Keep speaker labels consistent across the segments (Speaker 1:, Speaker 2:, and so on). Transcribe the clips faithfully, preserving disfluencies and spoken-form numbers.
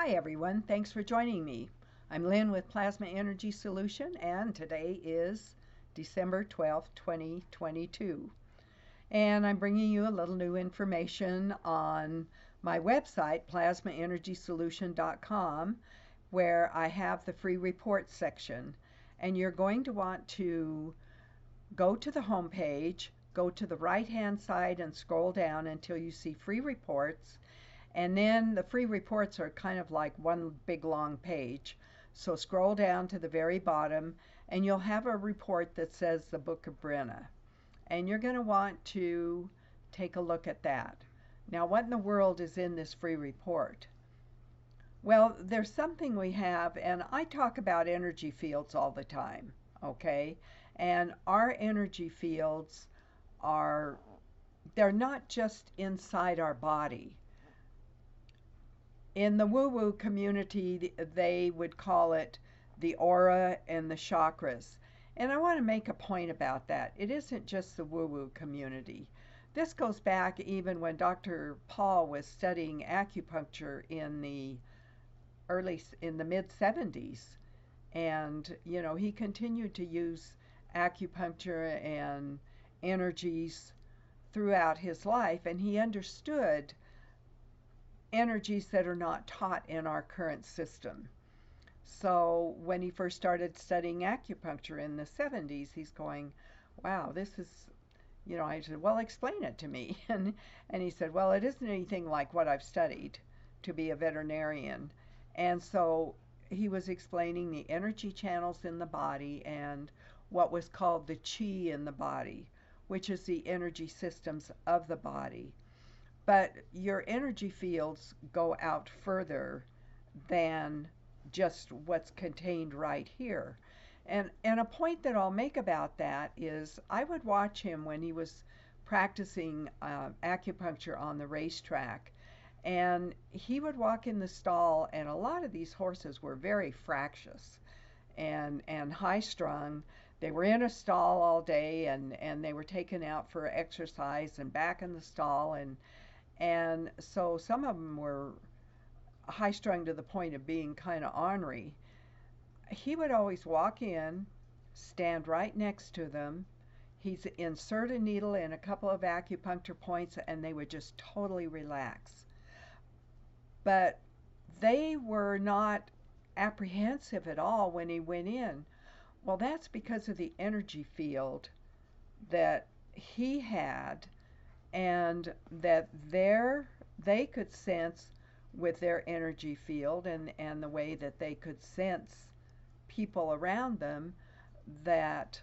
Speaker 1: Hi everyone, thanks for joining me. I'm Lynn with Plasma Energy Solution, and today is December twelfth, twenty twenty-two. And I'm bringing you a little new information on my website, plasma energy solution dot com, where I have the free reports section. And you're going to want to go to the home page, go to the right-hand side and scroll down until you see free reports. And then the free reports are kind of like one big long page. So scroll down to the very bottom and you'll have a report that says the Book of Brenna. And you're going to want to take a look at that. Now, what in the world is in this free report? Well, there's something we have, and I talk about energy fields all the time, okay? And our energy fields are, they're not just inside our body. In the woo-woo community, they would call it the aura and the chakras. And I want to make a point about that. It isn't just the woo-woo community. This goes back even when Doctor Paul was studying acupuncture in the early, in the mid seventies. And, you know, he continued to use acupuncture and energies throughout his life, and he understood energies that are not taught in our current system. So when he first started studying acupuncture in the seventies, he's going, wow, this is, you know, I said, well, explain it to me. And, and he said, well, it isn't anything like what I've studied to be a veterinarian. And so he was explaining the energy channels in the body and what was called the chi in the body, which is the energy systems of the body. But your energy fields go out further than just what's contained right here. And, and a point that I'll make about that is I would watch him when he was practicing uh, acupuncture on the racetrack. And he would walk in the stall, and a lot of these horses were very fractious and, and high-strung. They were in a stall all day, and, and they were taken out for exercise and back in the stall. And And so some of them were high-strung to the point of being kind of ornery. He would always walk in, stand right next to them. He'd insert a needle in a couple of acupuncture points, and they would just totally relax. But they were not apprehensive at all when he went in. Well, that's because of the energy field that he had, and that their, they could sense with their energy field and, and the way that they could sense people around them that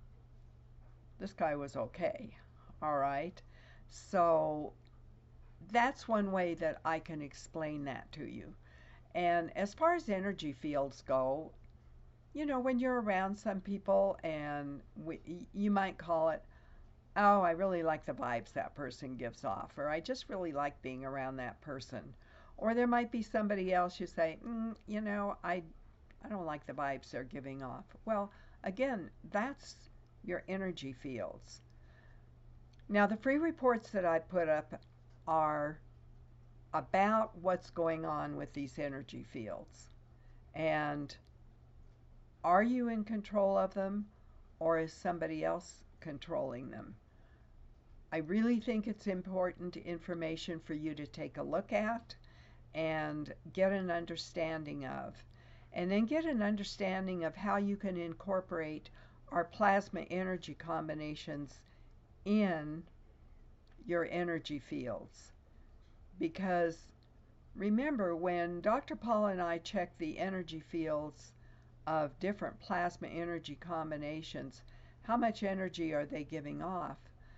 Speaker 1: this guy was okay, all right? So that's one way that I can explain that to you. And as far as energy fields go, you know, when you're around some people and we, you might call it, oh, I really like the vibes that person gives off, or I just really like being around that person. Or there might be somebody else you say, mm, you know, I, I don't like the vibes they're giving off. Well, again, that's your energy fields. Now, the free reports that I put up are about what's going on with these energy fields. And are you in control of them, or is somebody else controlling them? I really think it's important information for you to take a look at and get an understanding of. And then get an understanding of how you can incorporate our plasma energy combinations in your energy fields. Because remember, when Doctor Paul and I checked the energy fields of different plasma energy combinations, how much energy are they giving off?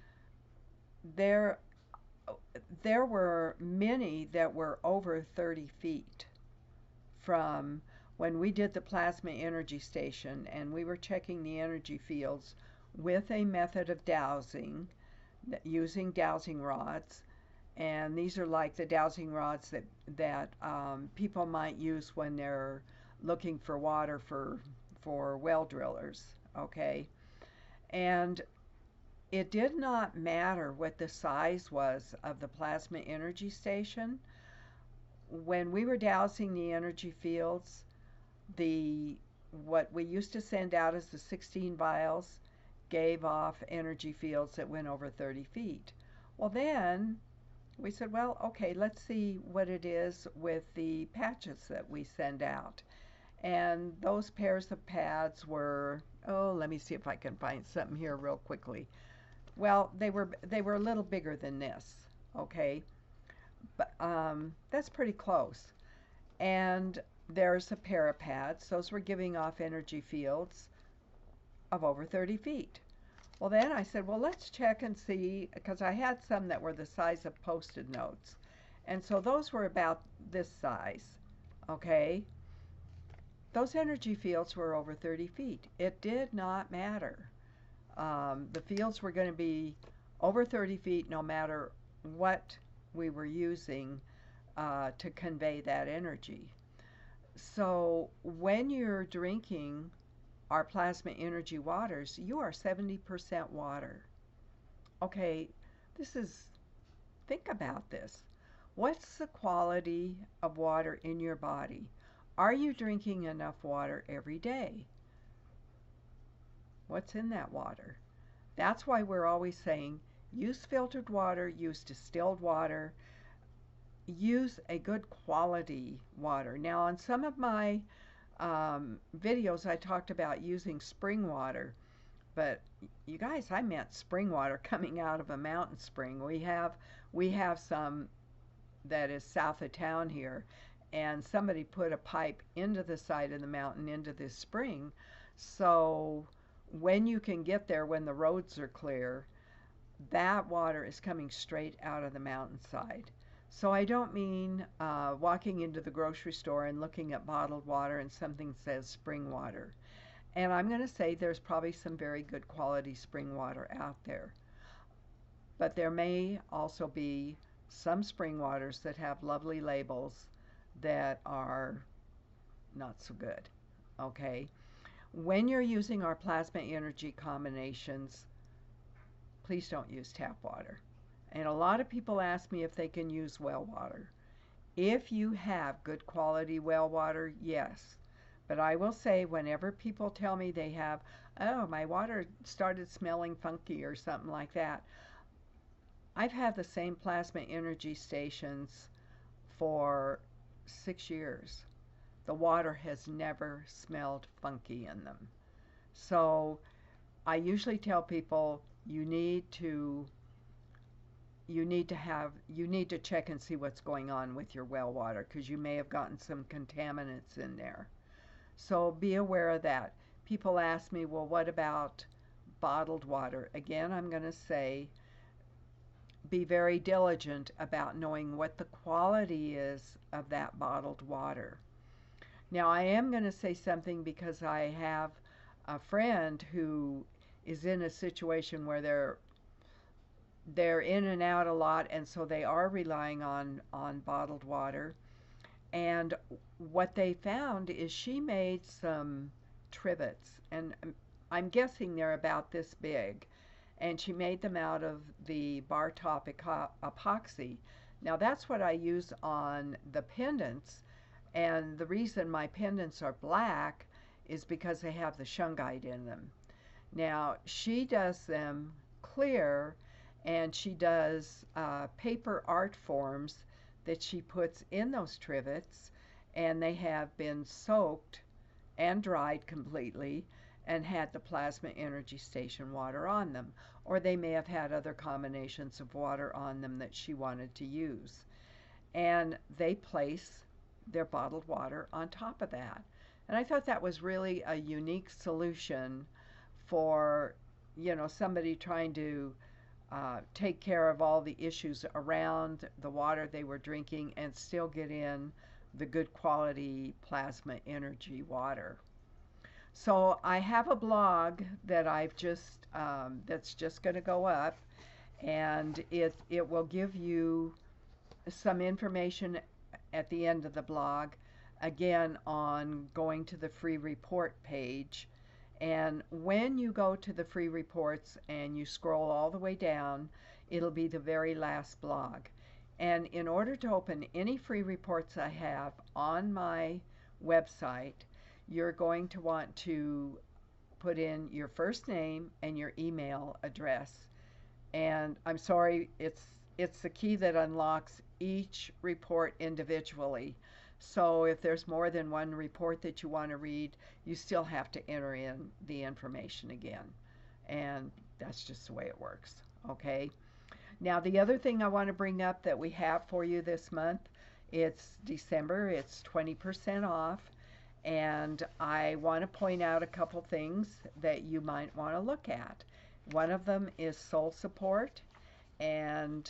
Speaker 1: There, there were many that were over thirty feet from when we did the plasma energy station, and we were checking the energy fields with a method of dowsing, using dowsing rods. And these are like the dowsing rods that, that um, people might use when they're looking for water for, for well drillers, okay? And it did not matter what the size was of the plasma energy station. when we were dowsing the energy fields, the what we used to send out as the sixteen vials gave off energy fields that went over thirty feet. Well, then we said, well, okay, let's see what it is with the patches that we send out. And those pairs of pads were, oh, let me see if I can find something here real quickly. Well, they were they were a little bigger than this, okay? But um, that's pretty close. And there's a pair of pads. Those were giving off energy fields of over thirty feet. Well, then I said, well, let's check and see, because I had some that were the size of Post-it notes. And so those were about this size, okay? Those energy fields were over thirty feet. It did not matter. Um, the fields were going to be over thirty feet no matter what we were using uh, to convey that energy. So when you're drinking our plasma energy waters, you are seventy percent water. Okay, this is, think about this. What's the quality of water in your body? Are you drinking enough water every day? What's in that water? That's why we're always saying use filtered water, use distilled water, use a good quality water. Now, on some of my um, videos, I talked about using spring water, but you guys, I meant spring water coming out of a mountain spring. We have we have some that is south of town here, and somebody put a pipe into the side of the mountain into this spring. So when you can get there, when the roads are clear, that water is coming straight out of the mountainside. So I don't mean uh, walking into the grocery store and looking at bottled water and something says spring water. And I'm going to say there's probably some very good quality spring water out there. But there may also be some spring waters that have lovely labels that are not so good. Okay? When you're using our plasma energy combinations, please don't use tap water. And a lot of people ask me if they can use well water. If you have good quality well water, yes. But I will say, whenever people tell me they have, oh, my water started smelling funky or something like that, I've had the same plasma energy stations for six years. The water has never smelled funky in them. So I usually tell people you need to you need to have you need to check and see what's going on with your well water, because you may have gotten some contaminants in there. So be aware of that. People ask me, well, what about bottled water? Again, I'm going to say be very diligent about knowing what the quality is of that bottled water. Now, I am going to say something because I have a friend who is in a situation where they're they're in and out a lot, and so they are relying on on bottled water. And what they found is she made some trivets, and I'm guessing they're about this big, and she made them out of the bar top epoxy. Now that's what I use on the pendants, and the reason my pendants are black is because they have the shungite in them. Now she does them clear, and she does uh, paper art forms that she puts in those trivets, and they have been soaked and dried completely and had the plasma energy station water on them, or they may have had other combinations of water on them that she wanted to use. And they place their bottled water on top of that. And I thought that was really a unique solution for, you know, somebody trying to uh, take care of all the issues around the water they were drinking and still get in the good quality plasma energy water. So I have a blog that I've just um, that's just going to go up, and it it will give you some information at the end of the blog, again, on going to the free report page. And when you go to the free reports and you scroll all the way down, it'll be the very last blog. And in order to open any free reports I have on my website, you're going to want to put in your first name and your email address. And I'm sorry, it's it's the key that unlocks each report individually. So if there's more than one report that you want to read, you still have to enter in the information again. And that's just the way it works. Okay? Now, the other thing I want to bring up that we have for you this month, it's December, it's twenty percent off, and I want to point out a couple things that you might want to look at. One of them is soul support, and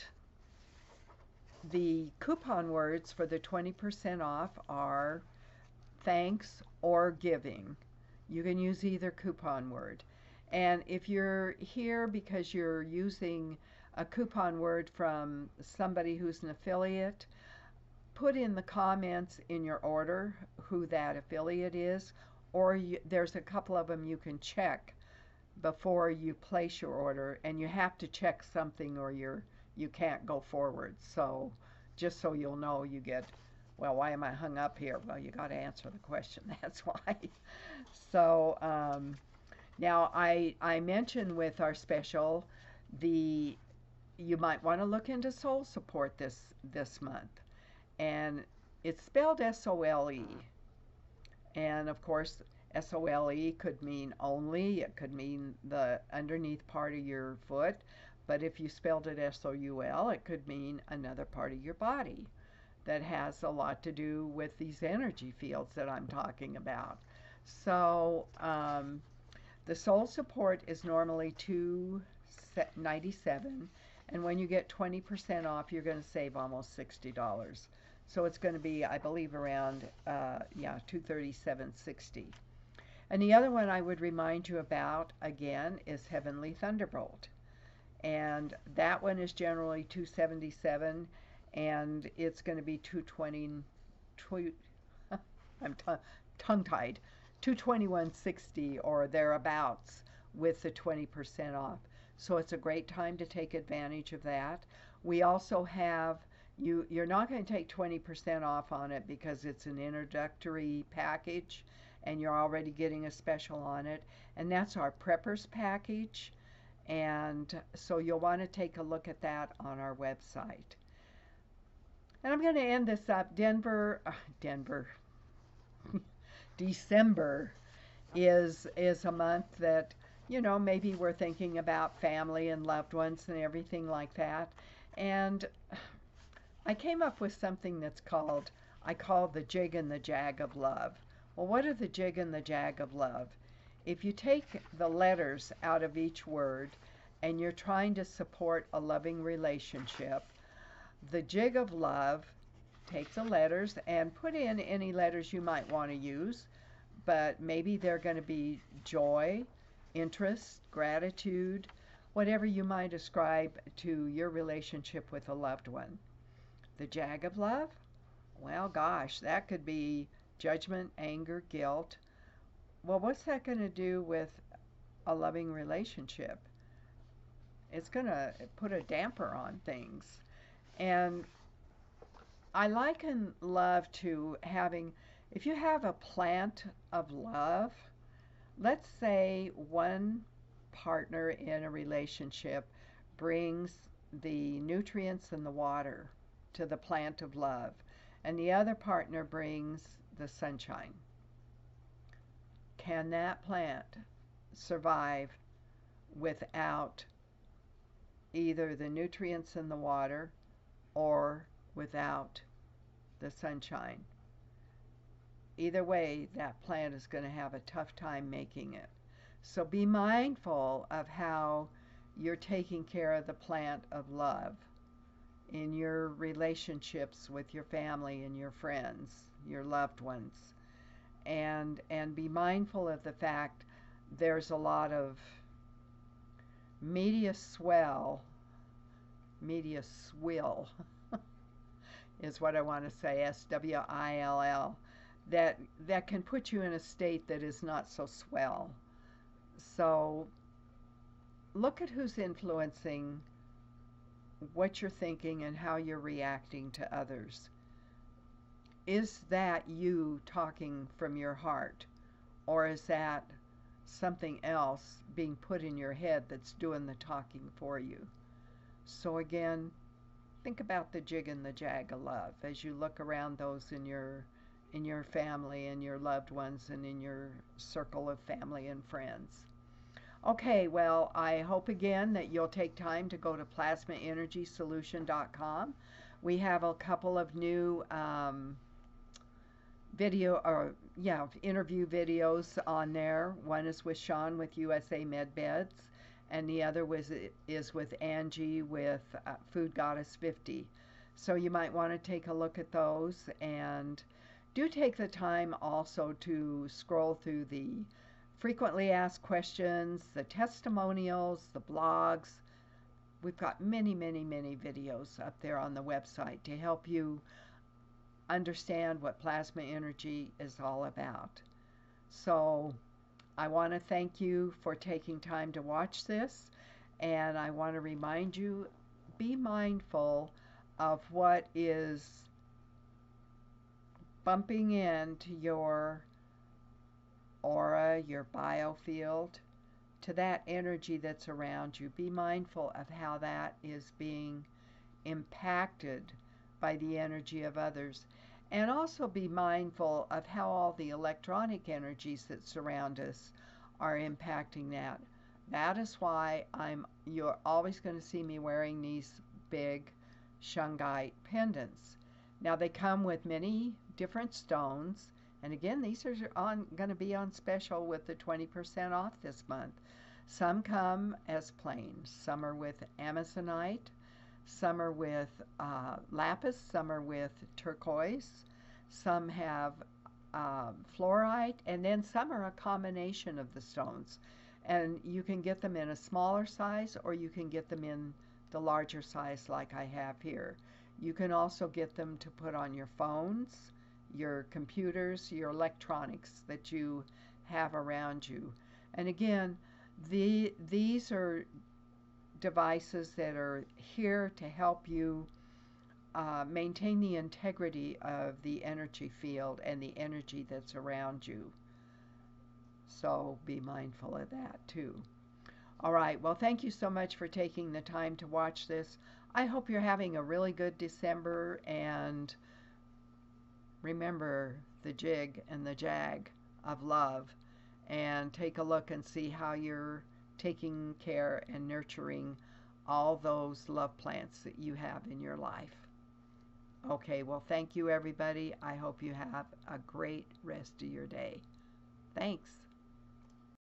Speaker 1: the coupon words for the twenty percent off are thanks or giving. You can use either coupon word. And if you're here because you're using a coupon word from somebody who's an affiliate, put in the comments in your order who that affiliate is, or you, there's a couple of them you can check before you place your order, and you have to check something or you're you can't go forward. So just so you'll know, you get, well, why am I hung up here? Well, you got to answer the question. That's why. So um, now I I mentioned with our special, the you might want to look into soul support this this month, and it's spelled S O L E, and of course S O L E could mean only, it could mean the underneath part of your foot, but if you spelled it S O U L, it could mean another part of your body that has a lot to do with these energy fields that I'm talking about. So um, the soul support is normally two ninety-seven, and when you get twenty percent off, you're going to save almost sixty dollars. So it's going to be, I believe, around uh, yeah two thirty-seven sixty. And the other one I would remind you about again is Heavenly Thunderbolt, and that one is generally two seventy-seven, and it's going to be two twenty. Two, I'm tongue-tied. two twenty-one sixty or thereabouts with the twenty percent off. So it's a great time to take advantage of that. We also have, you, you're not going to take twenty percent off on it because it's an introductory package and you're already getting a special on it. And that's our Preppers package. And so you'll want to take a look at that on our website. And I'm going to end this up. Denver, uh, Denver, December is is a month that, you know, maybe we're thinking about family and loved ones and everything like that. And I came up with something that's called, I call the jig and the jag of love. Well, what are the jig and the jag of love? If you take the letters out of each word and you're trying to support a loving relationship, the jig of love, take the letters and put in any letters you might want to use, but maybe they're going to be joy, interest, gratitude, whatever you might ascribe to your relationship with a loved one. The jag of love? Well, gosh, that could be judgment, anger, guilt. Well, what's that going to do with a loving relationship? It's going to put a damper on things. And I liken love to having, if you have a plant of love, let's say one partner in a relationship brings the nutrients and the water to the plant of love, and the other partner brings the sunshine. Can that plant survive without either the nutrients in the water or without the sunshine? Either way, that plant is going to have a tough time making it. So be mindful of how you're taking care of the plant of love in your relationships with your family and your friends, your loved ones. And, and be mindful of the fact there's a lot of media swell, media swill is what I want to say, S W I L L, that, that can put you in a state that is not so swell. So look at who's influencing what you're thinking and how you're reacting to others. Is that you talking from your heart, or is that something else being put in your head that's doing the talking for you? So again, think about the jig and the jag of love as you look around those in your in your family and your loved ones and in your circle of family and friends. Okay, well, I hope again that you'll take time to go to plasma energy solution dot com. We have a couple of new um, video or yeah interview videos on there. One is with Sean with U S A MedBeds, and the other was is with Angie with uh, Food Goddess fifty. So you might want to take a look at those, and do take the time also to scroll through the frequently asked questions, the testimonials, the blogs. We've got many, many, many videos up there on the website to help you understand what plasma energy is all about. So I want to thank you for taking time to watch this, and I want to remind you, be mindful of what is bumping into your aura, your biofield, to that energy that's around you. Be mindful of how that is being impacted by the energy of others. And also be mindful of how all the electronic energies that surround us are impacting that. That is why I'm you're always going to see me wearing these big shungite pendants. Now they come with many different stones, and again, these are on going to be on special with the twenty percent off this month. Some come as plain, some are with amazonite, some are with uh, lapis, some are with turquoise, some have uh, fluorite, and then some are a combination of the stones. And you can get them in a smaller size, or you can get them in the larger size like I have here. You can also get them to put on your phones, your computers, your electronics that you have around you. And again, the, these are devices that are here to help you uh, maintain the integrity of the energy field and the energy that's around you. So be mindful of that too. All right, well, thank you so much for taking the time to watch this. I hope you're having a really good December, and remember the jig and the jag of love, and take a look and see how you're taking care and nurturing all those love plants that you have in your life. Okay, well, thank you, everybody. I hope you have a great rest of your day. Thanks.